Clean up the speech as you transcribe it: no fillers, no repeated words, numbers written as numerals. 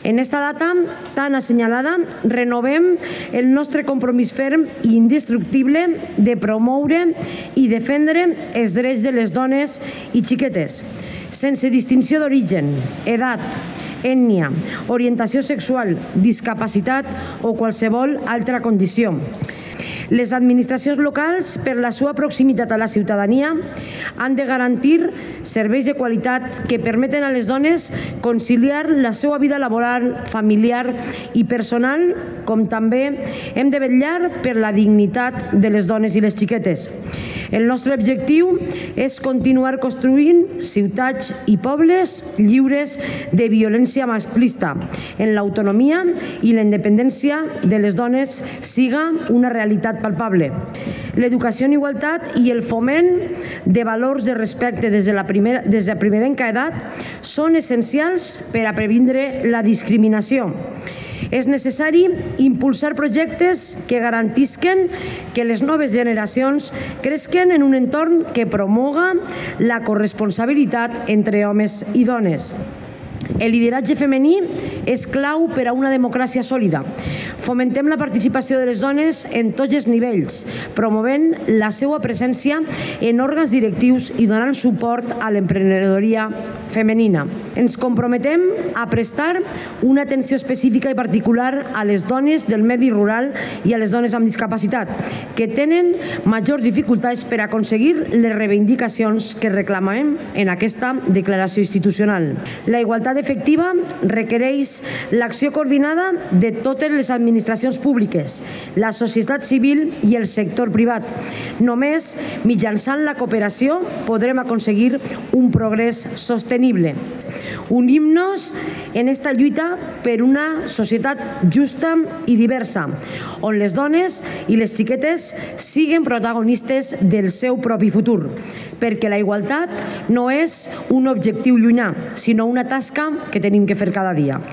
En esta data tan assenyalada, renovem el nostre compromís ferm i indestructible de promoure i defendre els drets de les dones i xiquetes, sense distinció d'origen, edat, ètnia, orientació sexual, discapacitat o qualsevol altra condició. Les administracions locals, per la seva proximitat a la ciutadania, han de garantir serveis de qualitat que permeten a les dones conciliar la seva vida laboral, familiar i personal, com també hem de vetllar per la dignitat de les dones i les xiquetes. El nostre objectiu és continuar construint ciutats i pobles lliures de violència masclista, en l'autonomia i la independència de les dones siga una realitat palpable. L'educació en igualtat i el foment de valors de respecte des de primerenca edat són essencials per a previndre la discriminació. És necessari impulsar projectes que garantisquen que les noves generacions cresquen en un entorn que promoga la corresponsabilitat entre homes i dones. El lideratge femení és clau per a una democràcia sòlida. Fomentem la participació de les dones en tots els nivells, promovent la seva presència en òrgans directius i donant suport a l'emprenedoria femenina. Ens comprometem a prestar una atenció específica i particular a les dones del medi rural i a les dones amb discapacitat, que tenen majors dificultats per aconseguir les reivindicacions que reclamem en aquesta declaració institucional. La igualtat efectiva requereix l'acció coordinada de totes les administracions públiques, la societat civil i el sector privat. Només mitjançant la cooperació podrem aconseguir un progrés sostenible. Unim-nos en esta lluita per una societat justa i diversa, on les dones i les xiquetes siguin protagonistes del seu propi futur, perquè la igualtat no és un objectiu llunyà, sinó una tasca que tenim que fer cada dia.